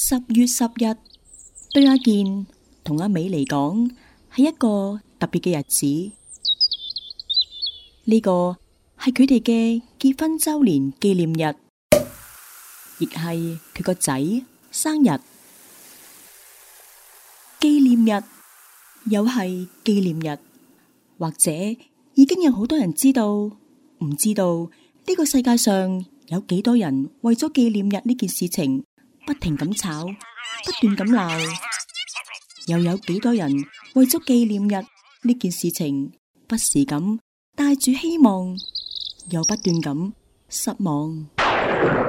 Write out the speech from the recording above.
10月10日對阿健同阿美嚟講係一個特別嘅日子，呢個係佢哋嘅結婚周年紀念日，亦係佢個仔生日。紀念日又係紀念日，或者已經有好多人知道，唔知道呢個世界上有幾多人為咗紀念日呢件事情不停咁吵，不斷咁鬧，又有幾多人為咗紀念日呢件事情不時咁帶住希望，又不斷咁失望。